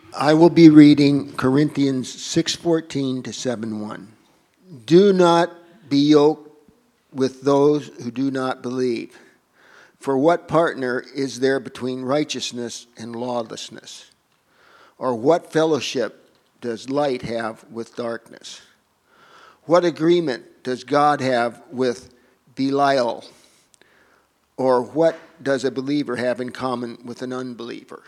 I will be reading Corinthians 6:14 to 7:1. Do not be yoked with those who do not believe. For what partner is there between righteousness and lawlessness? Or what fellowship does light have with darkness? What agreement does God have with Belial? Or what does a believer have in common with an unbeliever?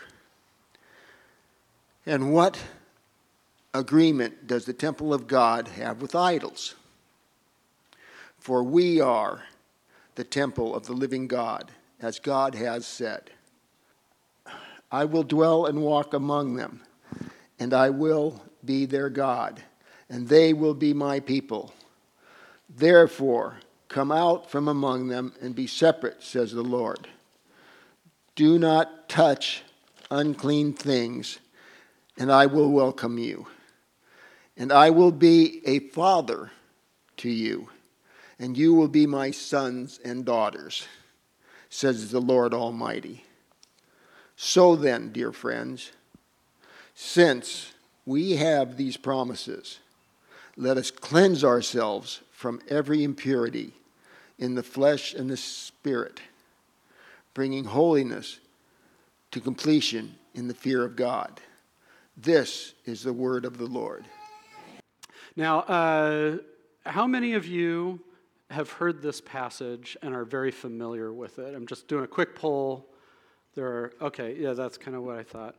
And what agreement does the temple of God have with idols? For we are the temple of the living God, as God has said, I will dwell and walk among them, and I will be their God, and they will be my people. Therefore, come out from among them and be separate, says the Lord. Do not touch unclean things, and I will welcome you. And I will be a father to you, and you will be my sons and daughters, says the Lord Almighty. So then, dear friends, since we have these promises, let us cleanse ourselves from every impurity in the flesh and the spirit, bringing holiness to completion in the fear of God. This is the word of the Lord. Now, how many of you have heard this passage and are very familiar with it? I'm just doing a quick poll. That's kind of what I thought.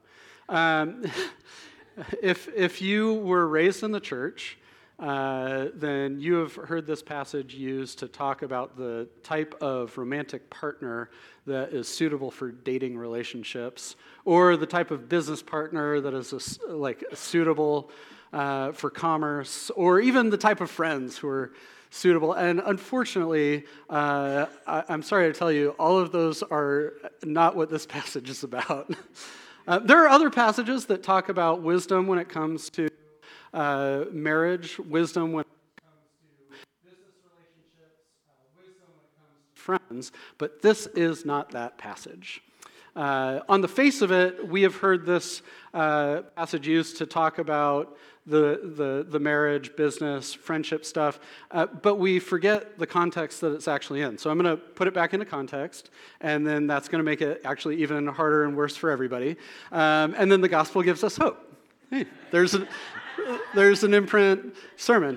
If you were raised in the church, then you have heard this passage used to talk about the type of romantic partner that is suitable for dating relationships, or the type of business partner that is suitable for commerce, or even the type of friends who are suitable. And unfortunately, I'm sorry to tell you, all of those are not what this passage is about. There are other passages that talk about wisdom when it comes to marriage, wisdom when it comes to business relationships, wisdom when it comes to friends, but this is not that passage. On the face of it, we have heard this passage used to talk about the marriage, business, friendship stuff, but we forget the context that it's actually in. So I'm going to put it back into context, and then that's going to make it actually even harder and worse for everybody. And then the gospel gives us hope. Hey, there's an imprint sermon.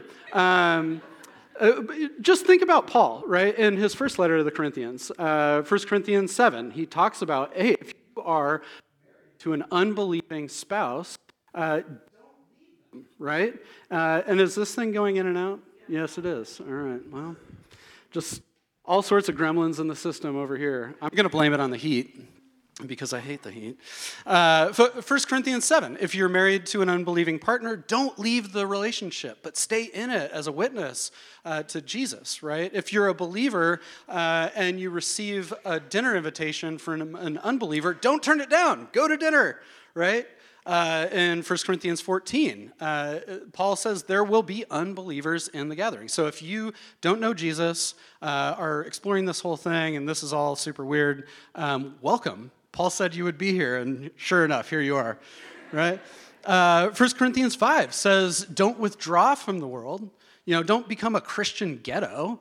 Just think about Paul, right? In his first letter to the Corinthians, 1 Corinthians 7, he talks about, hey, if you are married to an unbelieving spouse, don't leave them, right? And is this thing going in and out? Yes, it is. All right, well, just all sorts of gremlins in the system over here. I'm going to blame it on the heat, because I hate the heat. 1 Corinthians 7, if you're married to an unbelieving partner, don't leave the relationship, but stay in it as a witness to Jesus, right? If you're a believer and you receive a dinner invitation from an unbeliever, don't turn it down. Go to dinner, right? In 1 Corinthians 14, Paul says there will be unbelievers in the gathering. So if you don't know Jesus, are exploring this whole thing, and this is all super weird, welcome. Paul said you would be here, and sure enough, here you are, right? 1 Corinthians 5 says, don't withdraw from the world. Don't become a Christian ghetto.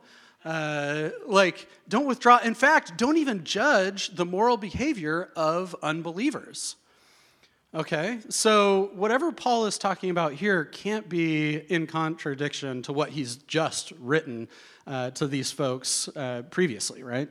Don't withdraw. In fact, don't even judge the moral behavior of unbelievers. Okay, so whatever Paul is talking about here can't be in contradiction to what he's just written to these folks previously, right?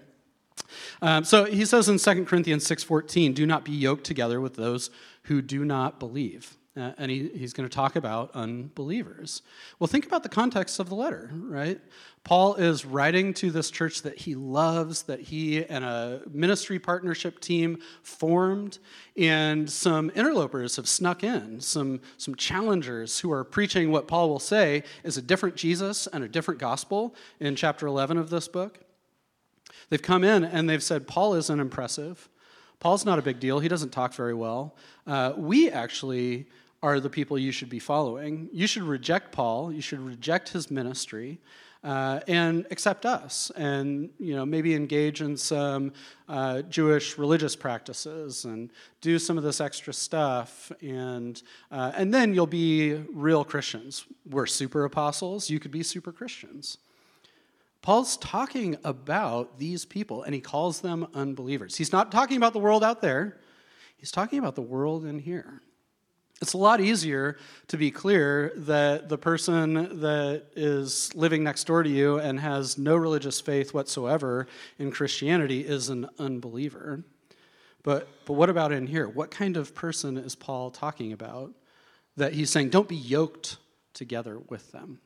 So he says in 2 Corinthians 6:14, do not be yoked together with those who do not believe. And he's going to talk about unbelievers. Well, think about the context of the letter, right? Paul is writing to this church that he loves, that he and a ministry partnership team formed, and some interlopers have snuck in, some challengers who are preaching what Paul will say is a different Jesus and a different gospel in chapter 11 of this book. They've come in and they've said, Paul isn't impressive. Paul's not a big deal. He doesn't talk very well. We actually are the people you should be following. You should reject Paul. You should reject his ministry. and accept us, and maybe engage in some Jewish religious practices and do some of this extra stuff, and then you'll be real Christians. We're super apostles. You could be super Christians. Paul's talking about these people, and he calls them unbelievers. He's not talking about the world out there. He's talking about the world in here. It's a lot easier to be clear that the person that is living next door to you and has no religious faith whatsoever in Christianity is an unbeliever. But what about in here? What kind of person is Paul talking about that he's saying, don't be yoked together with them?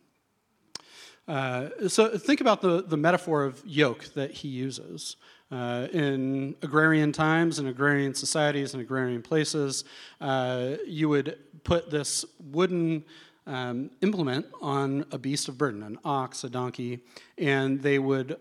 So think about the metaphor of yoke that he uses. In agrarian times, in agrarian societies, in agrarian places, you would put this wooden implement on a beast of burden, an ox, a donkey, and they would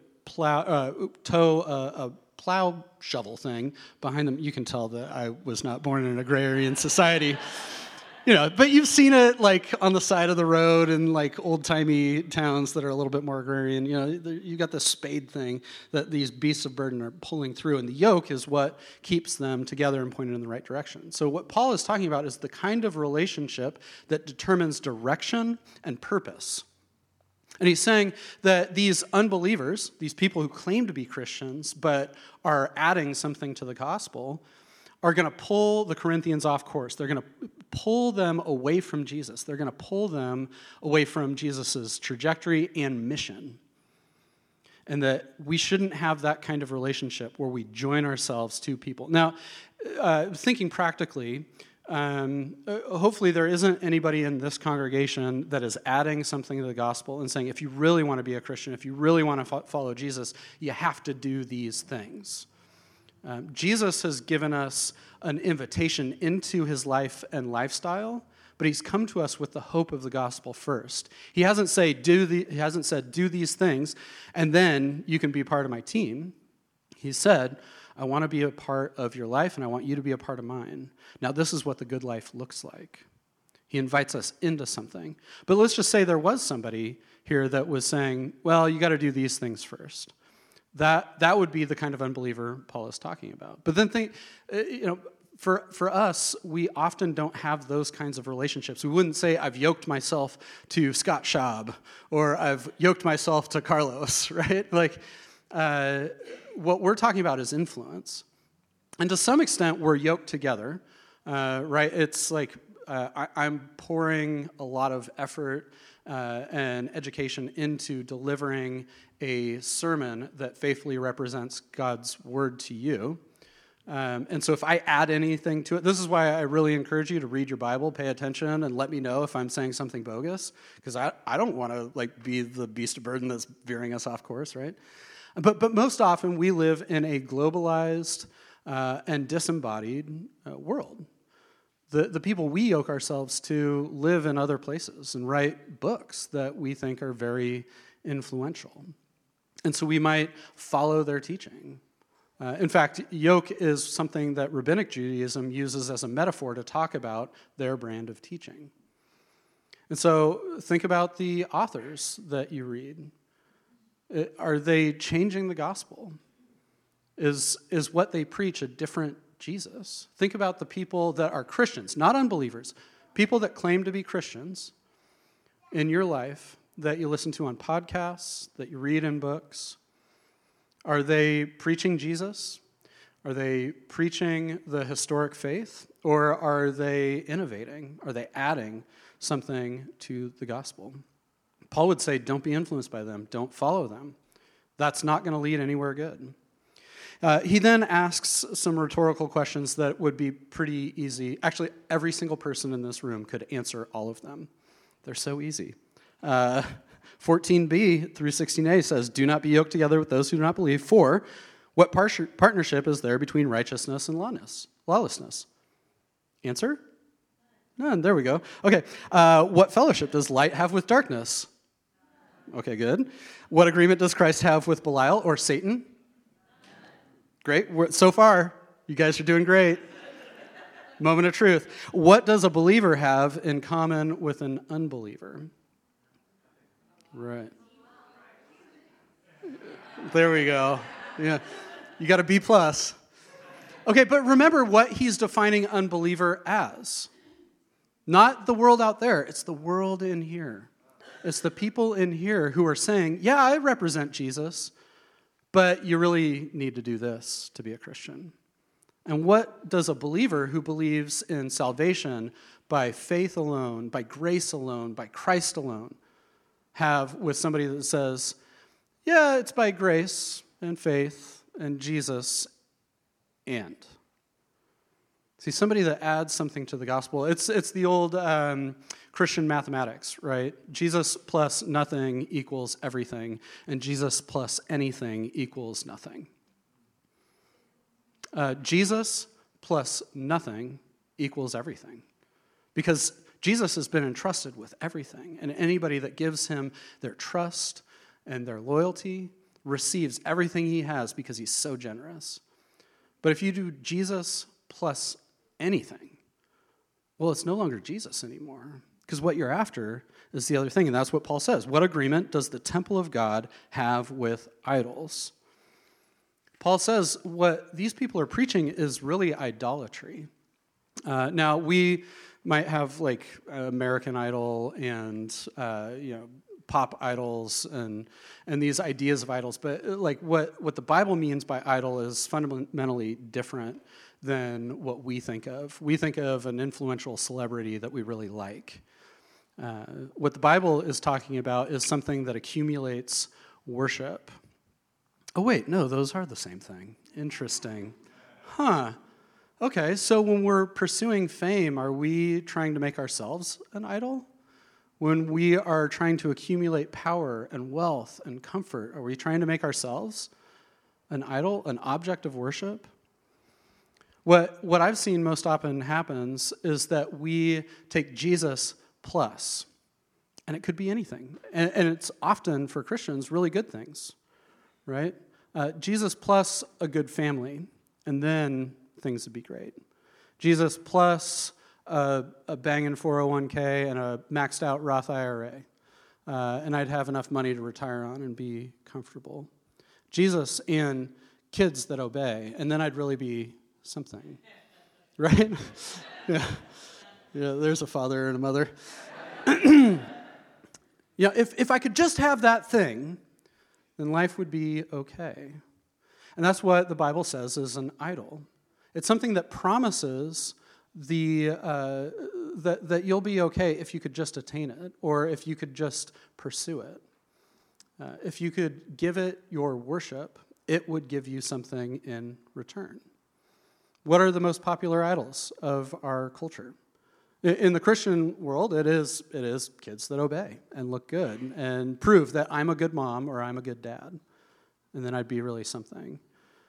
tow a plow shovel thing behind them. You can tell that I was not born in an agrarian society. But you've seen it like on the side of the road in like old-timey towns that are a little bit more agrarian. You got this spade thing that these beasts of burden are pulling through, and the yoke is what keeps them together and pointed in the right direction. So what Paul is talking about is the kind of relationship that determines direction and purpose. And he's saying that these unbelievers, these people who claim to be Christians but are adding something to the gospel, are going to pull the Corinthians off course. They're going to pull them away from Jesus. They're going to pull them away from Jesus' trajectory and mission. And that we shouldn't have that kind of relationship where we join ourselves to people. Now, thinking practically, hopefully there isn't anybody in this congregation that is adding something to the gospel and saying, if you really want to be a Christian, if you really want to follow Jesus, you have to do these things. Jesus has given us an invitation into his life and lifestyle, but he's come to us with the hope of the gospel first. He hasn't said, do these things, and then you can be part of my team. He said, I want to be a part of your life, and I want you to be a part of mine. Now, this is what the good life looks like. He invites us into something. But let's just say there was somebody here that was saying, well, you got to do these things first. That would be the kind of unbeliever Paul is talking about. But then think, for us, we often don't have those kinds of relationships. We wouldn't say, I've yoked myself to Scott Schaub, or I've yoked myself to Carlos, right? What we're talking about is influence. And to some extent, we're yoked together, right? It's like I'm pouring a lot of effort and education into delivering a sermon that faithfully represents God's word to you. And so if I add anything to it, this is why I really encourage you to read your Bible, pay attention, and let me know if I'm saying something bogus, because I don't want to be the beast of burden that's veering us off course, right? But most often we live in a globalized and disembodied world. The people we yoke ourselves to live in other places and write books that we think are very influential. And so we might follow their teaching. In fact, yoke is something that Rabbinic Judaism uses as a metaphor to talk about their brand of teaching. And so think about the authors that you read. Are they changing the gospel? Is what they preach a different Jesus? Think about the people that are Christians, not unbelievers, people that claim to be Christians in your life that you listen to on podcasts, that you read in books. Are they preaching Jesus? Are they preaching the historic faith? Or are they innovating? Are they adding something to the gospel? Paul would say, don't be influenced by them. Don't follow them. That's not going to lead anywhere good. He then asks some rhetorical questions that would be pretty easy. Actually, every single person in this room could answer all of them. They're so easy. 14b through 16a says, do not be yoked together with those who do not believe, for what partnership is there between righteousness and lawlessness? Answer? None. There we go. Okay. What fellowship does light have with darkness? Okay, good. What agreement does Christ have with Belial or Satan? Great. So far, you guys are doing great. Moment of truth. What does a believer have in common with an unbeliever? Right. There we go. Yeah. You got a B+. Okay, but remember what he's defining unbeliever as. Not the world out there. It's the world in here. It's the people in here who are saying, yeah, I represent Jesus, but you really need to do this to be a Christian. And what does a believer who believes in salvation by faith alone, by grace alone, by Christ alone, have with somebody that says, yeah, it's by grace and faith and Jesus and? See, somebody that adds something to the gospel, it's the old Christian mathematics, right? Jesus plus nothing equals everything, and Jesus plus anything equals nothing. Jesus plus nothing equals everything, because Jesus has been entrusted with everything, and anybody that gives him their trust and their loyalty receives everything he has because he's so generous. But if you do Jesus plus anything, well, it's no longer Jesus anymore, because what you're after is the other thing, and that's what Paul says. What agreement does the temple of God have with idols? Paul says what these people are preaching is really idolatry. Now, we might have like American Idol and pop idols and these ideas of idols, but like what the Bible means by idol is fundamentally different than what we think of. We think of an influential celebrity that we really like. What the Bible is talking about is something that accumulates worship. Oh, wait, no, those are the same thing. Interesting. Huh. Okay, so when we're pursuing fame, are we trying to make ourselves an idol? When we are trying to accumulate power and wealth and comfort, are we trying to make ourselves an idol, an object of worship? What I've seen most often happens is that we take Jesus plus, and it could be anything. And it's often, for Christians, really good things, right? Jesus plus a good family, and then things would be great. Jesus plus a banging 401k and a maxed out Roth IRA, and I'd have enough money to retire on and be comfortable. Jesus and kids that obey, and then I'd really be something, right? Yeah, there's a father and a mother. If I could just have that thing, then life would be okay. And that's what the Bible says is an idol. It's something that promises that you'll be okay if you could just attain it, or if you could just pursue it. If you could give it your worship, it would give you something in return. What are the most popular idols of our culture? In the Christian world, it is kids that obey and look good and prove that I'm a good mom or I'm a good dad, and then I'd be really something.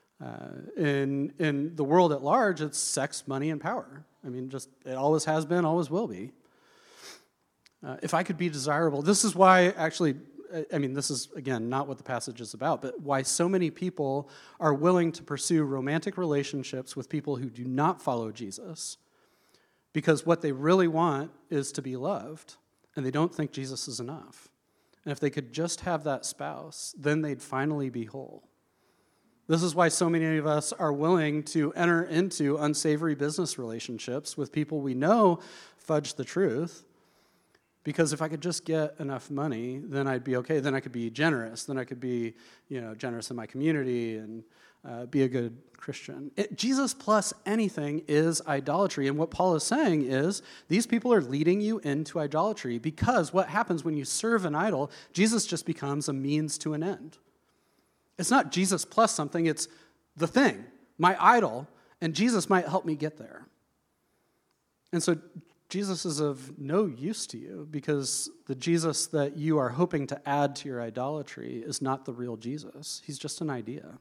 In the world at large, it's sex, money, and power. I mean, just it always has been, always will be. If I could be desirable, this is why actually, this is, again, not what the passage is about, but why so many people are willing to pursue romantic relationships with people who do not follow Jesus. Because what they really want is to be loved, and they don't think Jesus is enough. And if they could just have that spouse, then they'd finally be whole. This is why so many of us are willing to enter into unsavory business relationships with people we know fudge the truth. Because if I could just get enough money, then I'd be okay. Then I could be generous. Then I could be, generous in my community and be a good Christian. Jesus plus anything is idolatry. And what Paul is saying is these people are leading you into idolatry, because what happens when you serve an idol, Jesus just becomes a means to an end. It's not Jesus plus something, it's the thing, my idol, and Jesus might help me get there. And so Jesus is of no use to you, because the Jesus that you are hoping to add to your idolatry is not the real Jesus. He's just an idea.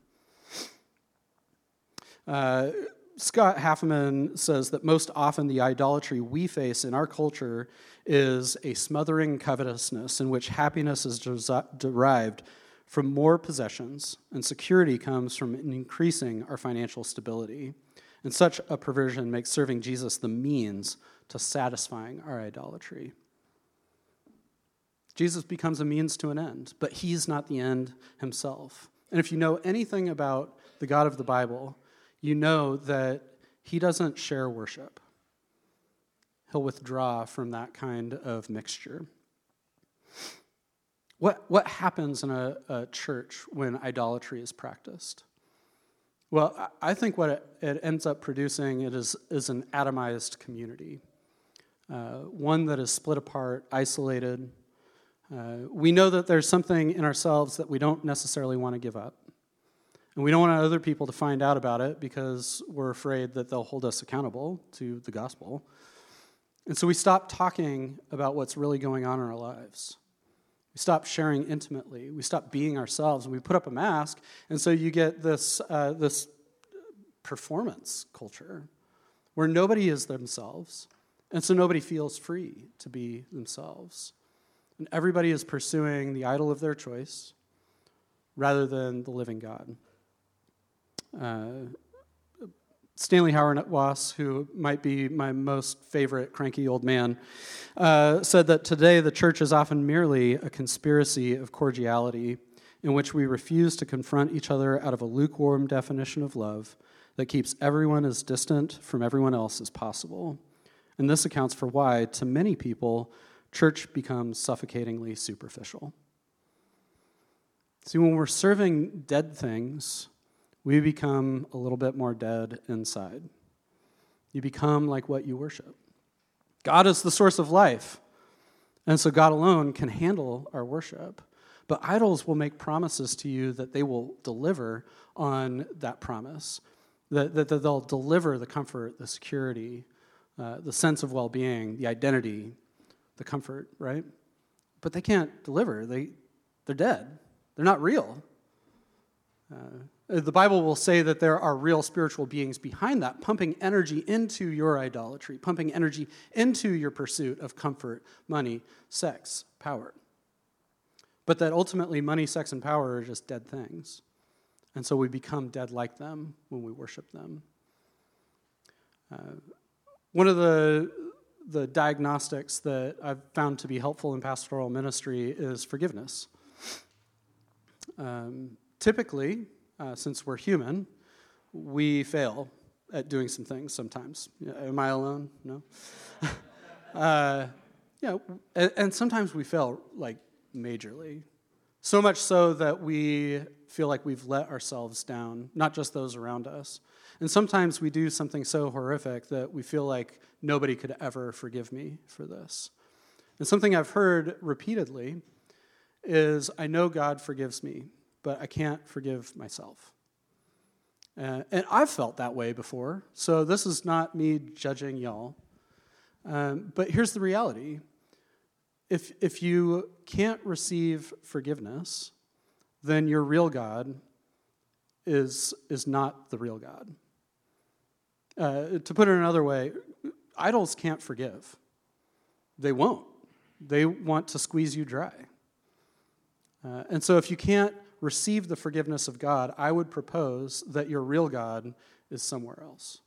Scott Halfman says that most often the idolatry we face in our culture is a smothering covetousness in which happiness is derived from more possessions, and security comes from increasing our financial stability. And such a perversion makes serving Jesus the means to satisfying our idolatry. Jesus becomes a means to an end, but he's not the end himself. And if you know anything about the God of the Bible, you know that he doesn't share worship. He'll withdraw from that kind of mixture. What happens in a church when idolatry is practiced? Well, I think what it ends up producing is an atomized community, one that is split apart, isolated. We know that there's something in ourselves that we don't necessarily want to give up. And we don't want other people to find out about it because we're afraid that they'll hold us accountable to the gospel. And so we stop talking about what's really going on in our lives. We stop sharing intimately. We stop being ourselves, and we put up a mask. And so you get this performance culture where nobody is themselves, and so nobody feels free to be themselves. And everybody is pursuing the idol of their choice rather than the living God. Stanley Hauerwas, who might be my most favorite cranky old man, said that today the church is often merely a conspiracy of cordiality in which we refuse to confront each other out of a lukewarm definition of love that keeps everyone as distant from everyone else as possible. And this accounts for why, to many people, church becomes suffocatingly superficial. See, when we're serving dead things, we become a little bit more dead inside. You become like what you worship. God is the source of life, and so God alone can handle our worship. But idols will make promises to you that they will deliver on that promise, that they'll deliver the comfort, the security, the sense of well-being, the identity, the comfort, right? But they can't deliver. They're dead. They're not real. The Bible will say that there are real spiritual beings behind that, pumping energy into your idolatry, pumping energy into your pursuit of comfort, money, sex, power. But that ultimately money, sex, and power are just dead things. And so we become dead like them when we worship them. One of the diagnostics that I've found to be helpful in pastoral ministry is forgiveness. Typically, since we're human, we fail at doing some things sometimes. Am I alone? No? And sometimes we fail, like, majorly. So much so that we feel like we've let ourselves down, not just those around us. And sometimes we do something so horrific that we feel like nobody could ever forgive me for this. And something I've heard repeatedly is, I know God forgives me, but I can't forgive myself. And I've felt that way before, so this is not me judging y'all. But here's the reality. If you can't receive forgiveness, then your real God is not the real God. To put it another way, idols can't forgive. They won't. They want to squeeze you dry. And so if you can't receive the forgiveness of God, I would propose that your real God is somewhere else.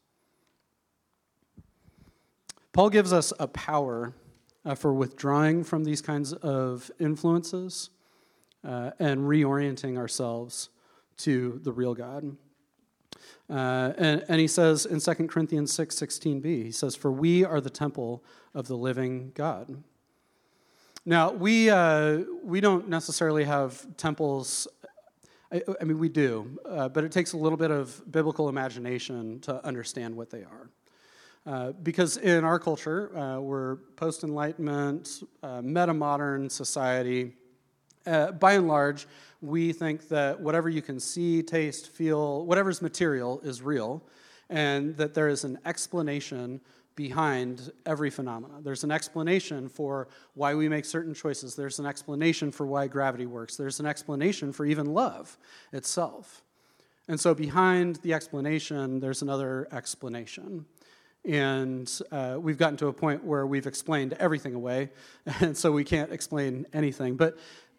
Paul gives us a power for withdrawing from these kinds of influences and reorienting ourselves to the real God. And he says in 2 Corinthians 6:16b, he says, "For we are the temple of the living God." Now, we don't necessarily have temples. I mean, we do, but it takes a little bit of biblical imagination to understand what they are. Because in our culture, we're post-Enlightenment, meta-modern society. By and large, we think that whatever you can see, taste, feel, whatever's material is real, and that there is an explanation behind every phenomena. There's an explanation for why we make certain choices. There's an explanation for why gravity works. There's an explanation for even love itself. And so behind the explanation, there's another explanation. And we've gotten to a point where we've explained everything away, and so we can't explain anything. But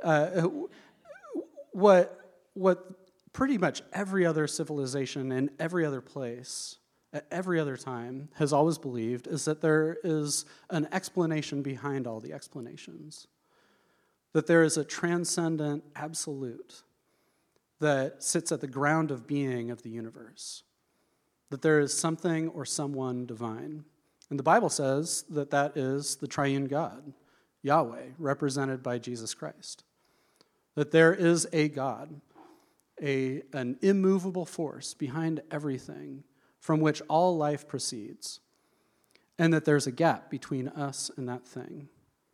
what pretty much every other civilization in every other place at every other time has always believed is that there is an explanation behind all the explanations. that there is a transcendent absolute that sits at the ground of being of the universe, that there is something or someone divine. And the Bible says that that is the triune God, Yahweh, represented by Jesus Christ. That there is a God, an immovable force behind everything from which all life proceeds, and that there's a gap between us and that thing.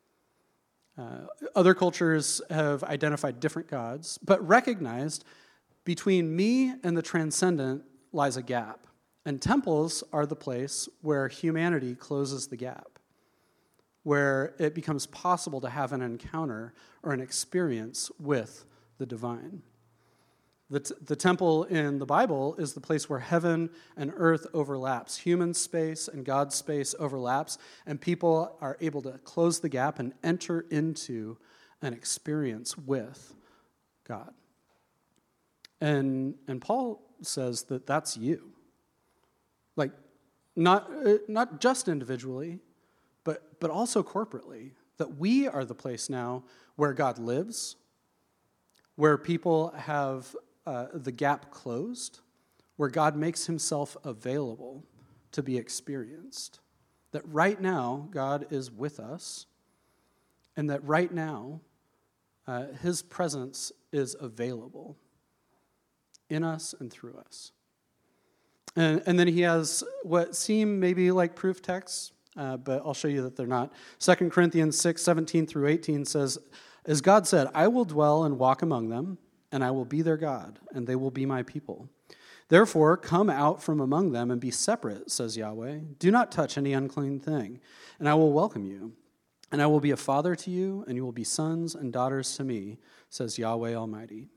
Other cultures have identified different gods, but recognized between me and the transcendent lies a gap. And temples are the place where humanity closes the gap, where it becomes possible to have an encounter or an experience with the divine. The temple in the Bible is the place where heaven and earth overlaps. Human space and God's space overlaps, and people are able to close the gap and enter into an experience with God. And Paul says that that's you. Like, not just individually, but also corporately. That we are the place now where God lives, where people have the gap closed, where God makes himself available to be experienced. That right now, God is with us, and that right now, his presence is available in us and through us. And then he has what seem maybe like proof texts, but I'll show you that they're not. 2 Corinthians 6:17-18 says, "As God said, I will dwell and walk among them, and I will be their God, and they will be my people. Therefore, come out from among them and be separate, says Yahweh. Do not touch any unclean thing, and I will welcome you. And I will be a father to you, and you will be sons and daughters to me, says Yahweh Almighty."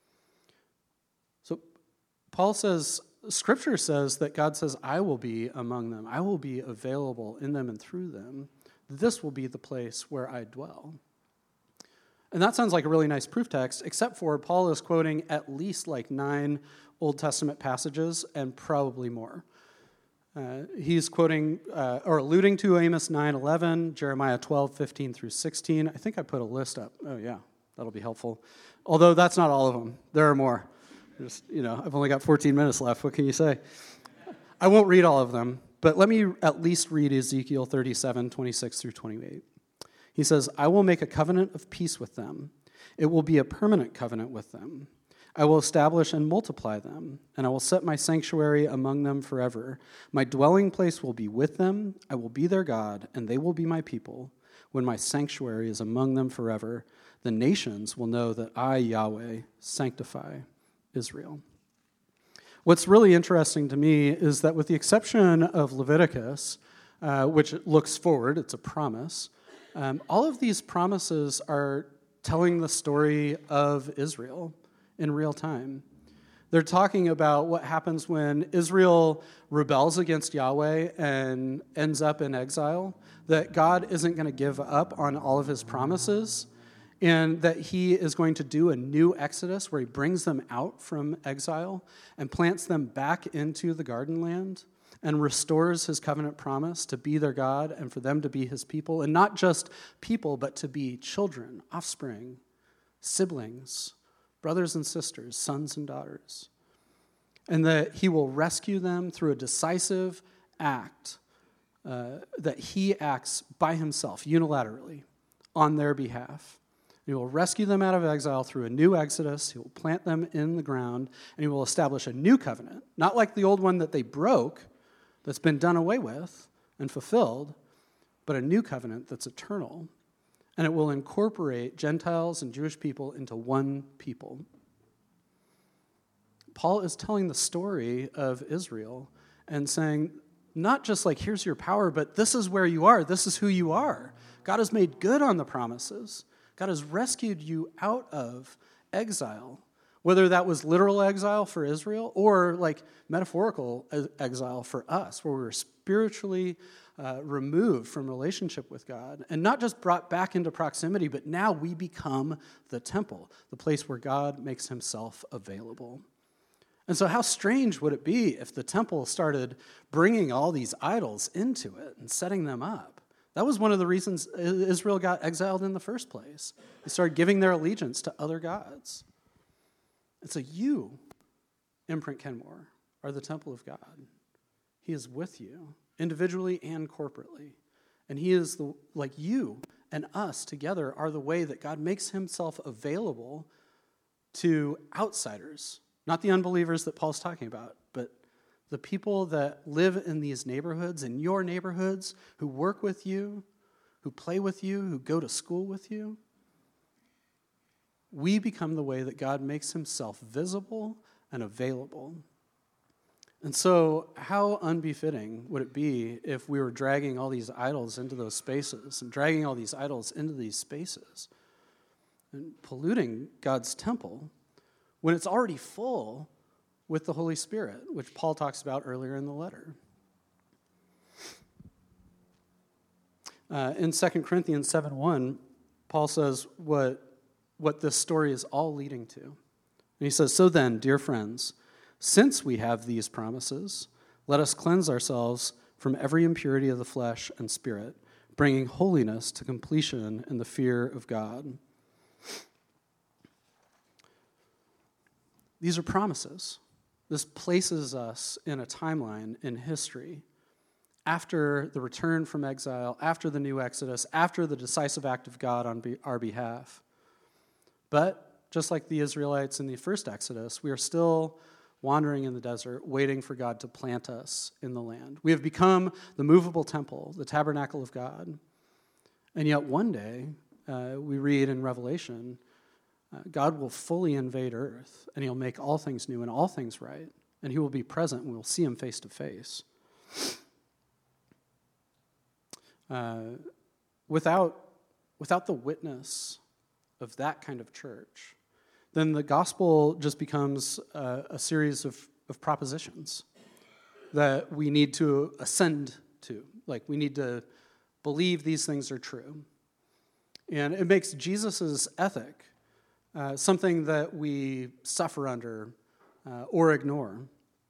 So Paul says, Scripture says that God says, I will be among them. I will be available in them and through them. This will be the place where I dwell. And that sounds like a really nice proof text, except for Paul is quoting at least like 9 Old Testament passages and probably more. He's quoting or alluding to Amos 9:11, Jeremiah 12:15-16. I think I put a list up. Oh, yeah, that'll be helpful. Although that's not all of them. There are more. I've only got 14 minutes left. What can you say? I won't read all of them, but let me at least read Ezekiel 37:26-28. He says, I will make a covenant of peace with them. It will be a permanent covenant with them. I will establish and multiply them, and I will set my sanctuary among them forever. My dwelling place will be with them. I will be their God, and they will be my people. When my sanctuary is among them forever, the nations will know that I, Yahweh, sanctify Israel. What's really interesting to me is that with the exception of Leviticus, which looks forward, it's a promise, all of these promises are telling the story of Israel in real time. They're talking about what happens when Israel rebels against Yahweh and ends up in exile, that God isn't going to give up on all of his promises, and that he is going to do a new exodus where he brings them out from exile and plants them back into the garden land and restores his covenant promise to be their God and for them to be his people, and not just people, but to be children, offspring, siblings, brothers and sisters, sons and daughters. And that he will rescue them through a decisive act, that he acts by himself, unilaterally, on their behalf. He will rescue them out of exile through a new exodus. He will plant them in the ground, and he will establish a new covenant, not like the old one that they broke, that's been done away with and fulfilled, but a new covenant that's eternal. And it will incorporate Gentiles and Jewish people into one people. Paul is telling the story of Israel and saying, not just like, here's your power, but this is where you are. This is who you are. God has made good on the promises. God has rescued you out of exile, whether that was literal exile for Israel or like metaphorical exile for us, where we were spiritually removed from relationship with God, and not just brought back into proximity, but now we become the temple, the place where God makes himself available. And so how strange would it be if the temple started bringing all these idols into it and setting them up? That was one of the reasons Israel got exiled in the first place. They started giving their allegiance to other gods. And so you, Imprint Kenmore, are the temple of God. He is with you, individually and corporately. And he is, like you and us together, are the way that God makes himself available to outsiders. Not the unbelievers that Paul's talking about, but the people that live in these neighborhoods, in your neighborhoods, who work with you, who play with you, who go to school with you. We become the way that God makes himself visible and available. And so how unbefitting would it be if we were dragging all these idols into those spaces and dragging all these idols into these spaces and polluting God's temple when it's already full with the Holy Spirit, which Paul talks about earlier in the letter. In 2 Corinthians 7:1, Paul says what this story is all leading to. And he says, "So then, dear friends, since we have these promises, let us cleanse ourselves from every impurity of the flesh and spirit, bringing holiness to completion in the fear of God." These are promises. This places us in a timeline in history after the return from exile, after the new Exodus, after the decisive act of God on our behalf. But just like the Israelites in the first Exodus, we are still wandering in the desert, waiting for God to plant us in the land. We have become the movable temple, the tabernacle of God. And yet one day, we read in Revelation, God will fully invade earth, and he'll make all things new and all things right, and he will be present, and we'll see him face to face. Without the witness of that kind of church, then the gospel just becomes a series of propositions that we need to ascend to. Like, we need to believe these things are true. And it makes Jesus' ethic something that we suffer under or ignore.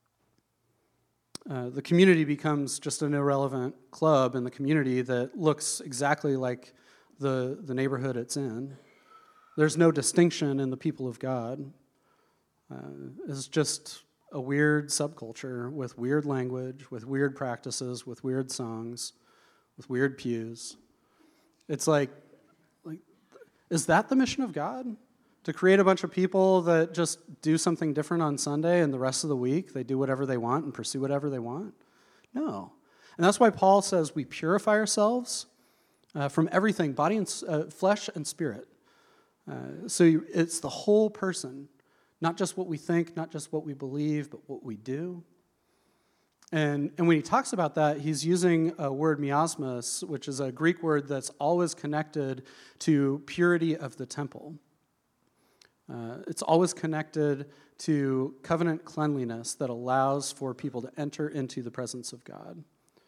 The community becomes just an irrelevant club in the community that looks exactly like the neighborhood it's in. There's no distinction in the people of God. It's just a weird subculture with weird language, with weird practices, with weird songs, with weird pews. It's like, is that the mission of God? To create a bunch of people that just do something different on Sunday and the rest of the week they do whatever they want and pursue whatever they want? No. And that's why Paul says we purify ourselves from everything, body and flesh and spirit. So it's the whole person, not just what we think, not just what we believe, but what we do. And when he talks about that, he's using a word miasmos, which is a Greek word that's always connected to purity of the temple. It's always connected to covenant cleanliness that allows for people to enter into the presence of God.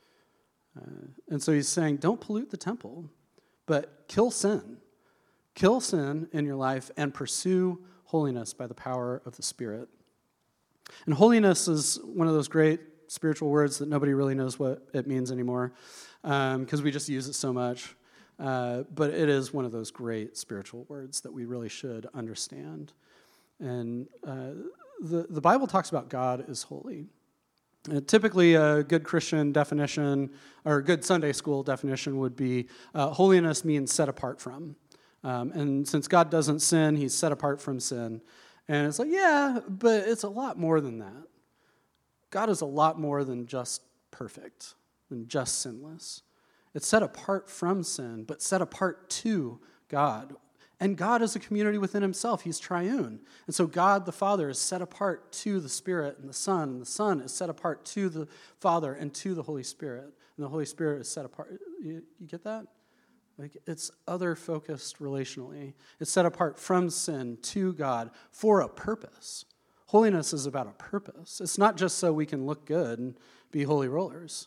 And so he's saying, don't pollute the temple, but kill sin. Kill sin in your life and pursue holiness by the power of the Spirit. And holiness is one of those great spiritual words that nobody really knows what it means anymore because we just use it so much. But it is one of those great spiritual words that we really should understand. And the Bible talks about God as holy. Typically, a good Christian definition or a good Sunday school definition would be holiness means set apart from. And since God doesn't sin, he's set apart from sin. And it's like, yeah, but it's a lot more than that. God is a lot more than just perfect, than just sinless. It's set apart from sin, but set apart to God. And God is a community within himself. He's triune. And so God the Father is set apart to the Spirit and the Son is set apart to the Father and to the Holy Spirit. And the Holy Spirit is set apart. You get that? Like, it's other-focused relationally. It's set apart from sin to God for a purpose. Holiness is about a purpose. It's not just so we can look good and be holy rollers.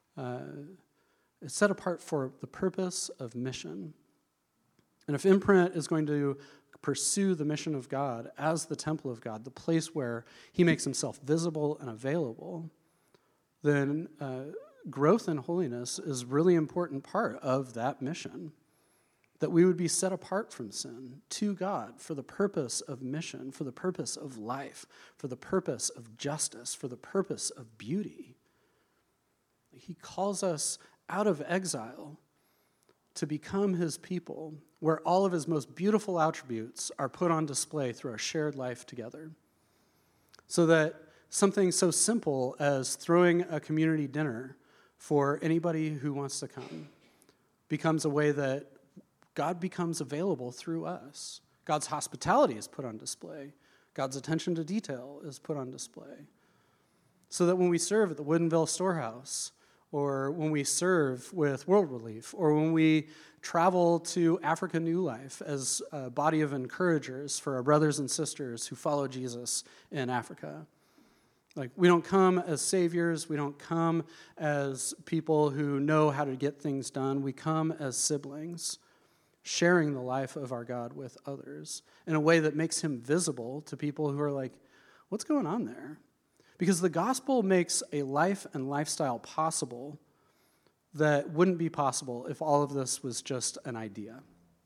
It's set apart for the purpose of mission. And if Imprint is going to pursue the mission of God as the temple of God, the place where he makes himself visible and available, then growth in holiness is a really important part of that mission. That we would be set apart from sin to God for the purpose of mission, for the purpose of life, for the purpose of justice, for the purpose of beauty. He calls us out of exile to become his people, where all of his most beautiful attributes are put on display through our shared life together. So that something so simple as throwing a community dinner for anybody who wants to come becomes a way that God becomes available through us. God's hospitality is put on display. God's attention to detail is put on display. So that when we serve at the Woodinville Storehouse, or when we serve with World Relief, or when we travel to Africa New Life as a body of encouragers for our brothers and sisters who follow Jesus in Africa. Like, we don't come as saviors, we don't come as people who know how to get things done. We come as siblings, sharing the life of our God with others in a way that makes him visible to people who are like, what's going on there? Because the gospel makes a life and lifestyle possible that wouldn't be possible if all of this was just an idea.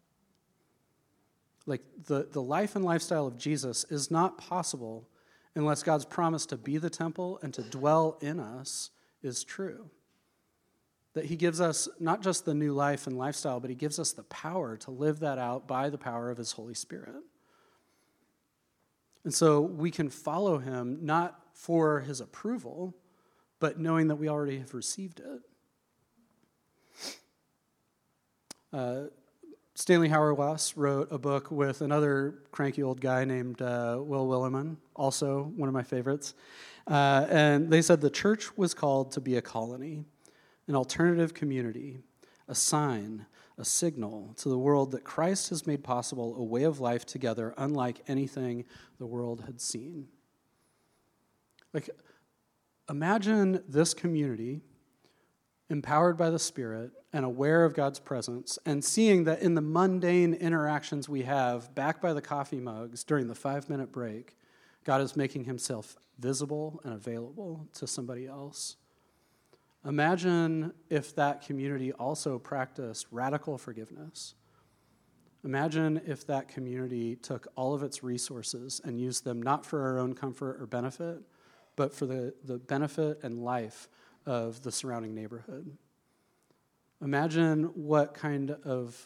Like, the life and lifestyle of Jesus is not possible unless God's promise to be the temple and to dwell in us is true. That he gives us not just the new life and lifestyle, but he gives us the power to live that out by the power of his Holy Spirit. And so we can follow him not for his approval, but knowing that we already have received it. Stanley Hauerwas wrote a book with another cranky old guy named Will Willimon, also one of my favorites. And they said the church was called to be a colony, an alternative community, a sign, a signal to the world that Christ has made possible a way of life together unlike anything the world had seen. Like, imagine this community empowered by the Spirit and aware of God's presence and seeing that in the mundane interactions we have back by the coffee mugs during the 5-minute break, God is making himself visible and available to somebody else. Imagine if that community also practiced radical forgiveness. Imagine if that community took all of its resources and used them not for our own comfort or benefit, but for the benefit and life of the surrounding neighborhood. Imagine what kind of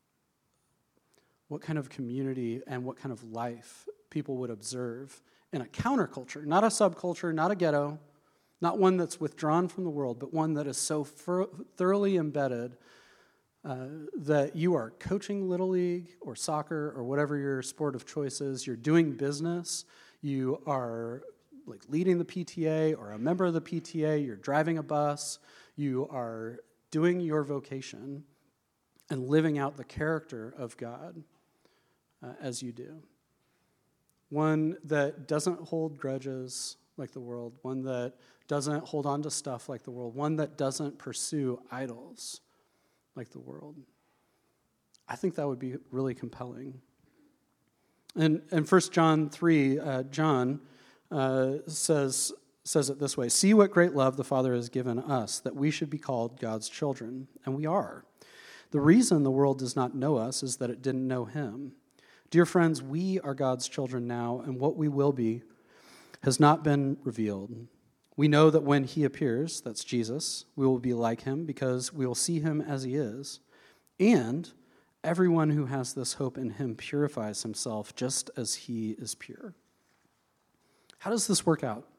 community and what kind of life people would observe in a counterculture, not a subculture, not a ghetto, not one that's withdrawn from the world, but one that is so thoroughly embedded that you are coaching Little League or soccer or whatever your sport of choice is. You're doing business. You are like leading the PTA or a member of the PTA. You're driving a bus. You are doing your vocation and living out the character of God as you do. One that doesn't hold grudges like the world, one that doesn't hold on to stuff like the world, one that doesn't pursue idols like the world. I think that would be really compelling. And 1 John 3, John says it this way: "See what great love the Father has given us, that we should be called God's children, and we are. The reason the world does not know us is that it didn't know him. Dear friends, we are God's children now, and what we will be has not been revealed. We know that when he appears, that's Jesus, we will be like him because we will see him as he is. And everyone who has this hope in him purifies himself just as he is pure." How does this work out?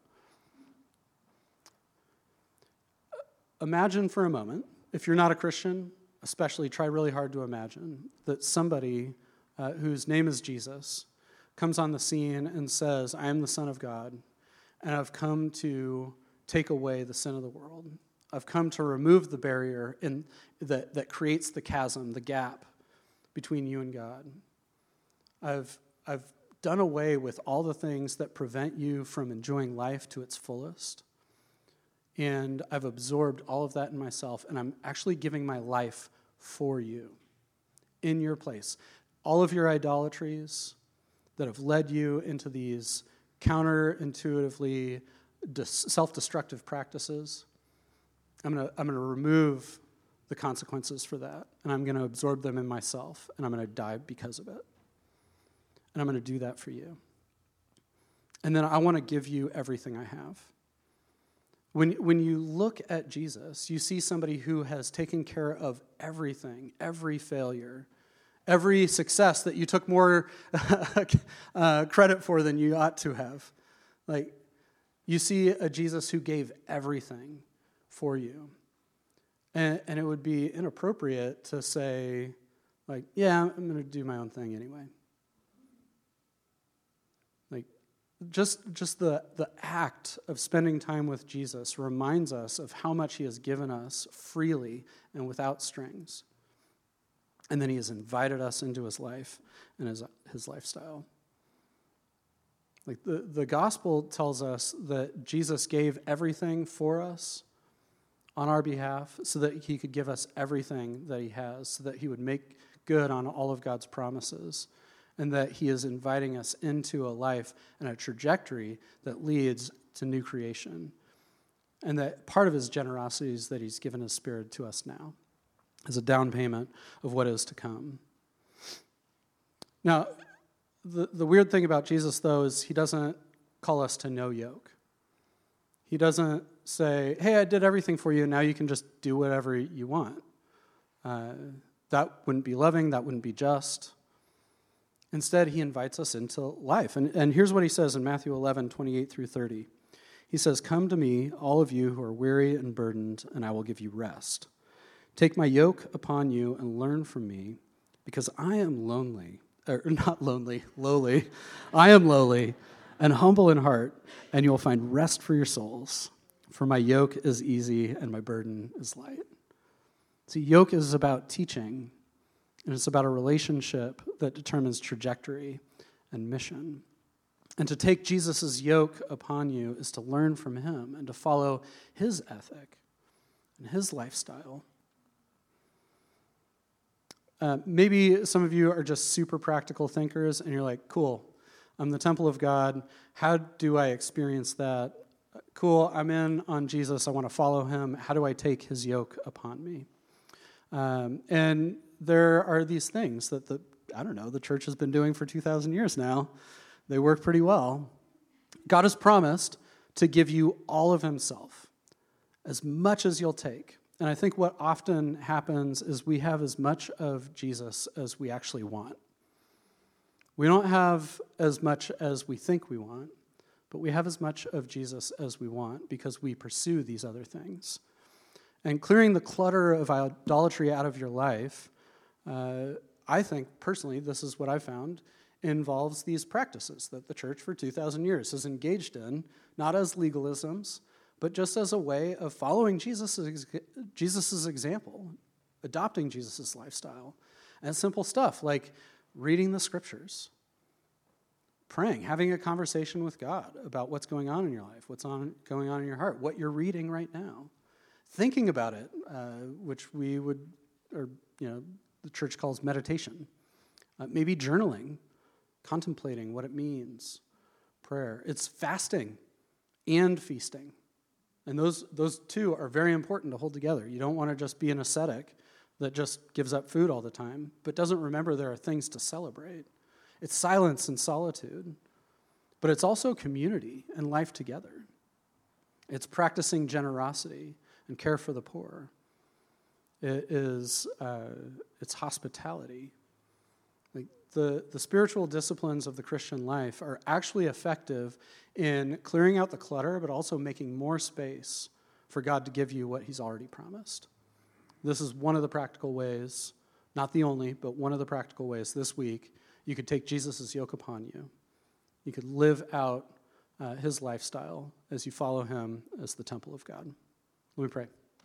Imagine for a moment, if you're not a Christian, especially try really hard to imagine, that somebody whose name is Jesus comes on the scene and says, "I am the Son of God, and I've come to take away the sin of the world. I've come to remove the barrier that creates the chasm, the gap between you and God. I've done away with all the things that prevent you from enjoying life to its fullest. And I've absorbed all of that in myself, and I'm actually giving my life for you, in your place. All of your idolatries that have led you into these counterintuitively self-destructive practices, I'm gonna remove the consequences for that, and I'm going to absorb them in myself, and I'm going to die because of it. And I'm going to do that for you. And then I want to give you everything I have. When you look at Jesus, you see somebody who has taken care of everything, every failure, every success that you took more credit for than you ought to have. Like, you see a Jesus who gave everything for you. And it would be inappropriate to say, like, yeah, I'm going to do my own thing anyway. Like, just the act of spending time with Jesus reminds us of how much he has given us freely and without strings. And then he has invited us into his life and his lifestyle. Like, the gospel tells us that Jesus gave everything for us on our behalf so that he could give us everything that he has, so that he would make good on all of God's promises, and that he is inviting us into a life and a trajectory that leads to new creation. And that part of his generosity is that he's given his Spirit to us now as a down payment of what is to come. Now, the weird thing about Jesus, though, is he doesn't call us to no yoke. He doesn't say, hey, I did everything for you, and now you can just do whatever you want. That wouldn't be loving, that wouldn't be just. Instead, he invites us into life. And here's what he says in Matthew 11, 28 through 30. He says, come to me, all of you who are weary and burdened, and I will give you rest. Take my yoke upon you and learn from me, because I am lowly. I am lowly and humble in heart, and you will find rest for your souls. For my yoke is easy and my burden is light. See, yoke is about teaching, and it's about a relationship that determines trajectory and mission. And to take Jesus' yoke upon you is to learn from him and to follow his ethic and his lifestyle. Maybe some of you are just super practical thinkers, and you're like, cool, I'm the temple of God. How do I experience that? Cool, I'm in on Jesus. I want to follow him. How do I take his yoke upon me? And there are these things that the church has been doing for 2,000 years now. They work pretty well. God has promised to give you all of himself, as much as you'll take. And I think what often happens is we have as much of Jesus as we actually want. We don't have as much as we think we want, but we have as much of Jesus as we want because we pursue these other things. And clearing the clutter of idolatry out of your life, I think, personally, this is what I found, involves these practices that the church for 2,000 years has engaged in, not as legalisms, but just as a way of following Jesus' example, adopting Jesus' lifestyle. And simple stuff like reading the scriptures, praying, having a conversation with God about what's going on in your life, going on in your heart, what you're reading right now, thinking about it, which the church calls meditation, maybe journaling, contemplating what it means, prayer. It's fasting and feasting. And those two are very important to hold together. You don't want to just be an ascetic that just gives up food all the time, but doesn't remember there are things to celebrate. It's silence and solitude, but it's also community and life together. It's practicing generosity and care for the poor. It's hospitality. Like the spiritual disciplines of the Christian life are actually effective in clearing out the clutter, but also making more space for God to give you what he's already promised. This is one of the practical ways, not the only, but one of the practical ways this week you could take Jesus' yoke upon you. You could live out his lifestyle as you follow him as the temple of God. Let me pray.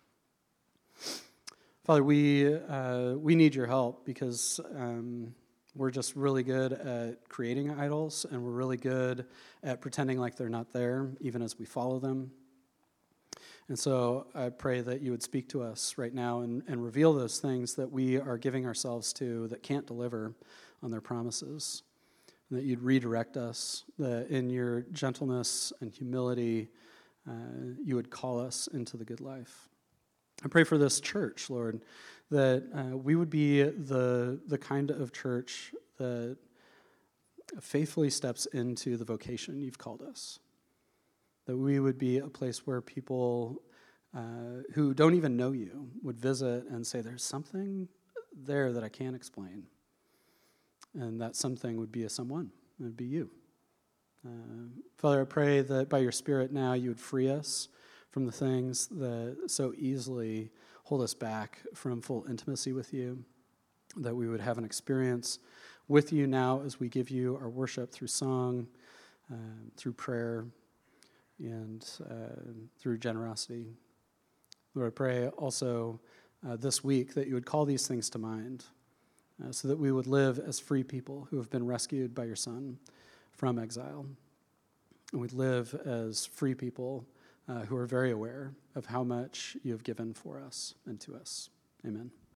Father, we need your help because we're just really good at creating idols, and we're really good at pretending like they're not there, even as we follow them. And so I pray that you would speak to us right now and reveal those things that we are giving ourselves to that can't deliver on their promises, and that you'd redirect us, that in your gentleness and humility, you would call us into the good life. I pray for this church, Lord, that we would be the kind of church that faithfully steps into the vocation you've called us. That we would be a place where people who don't even know you would visit and say, there's something there that I can't explain. And that something would be a someone. It would be you. Father, I pray that by your Spirit now you would free us from the things that so easily hold us back from full intimacy with you, that we would have an experience with you now as we give you our worship through song, through prayer, and through generosity. Lord, I pray also this week that you would call these things to mind so that we would live as free people who have been rescued by your Son from exile. And we'd live as free people who are very aware of how much you have given for us and to us. Amen.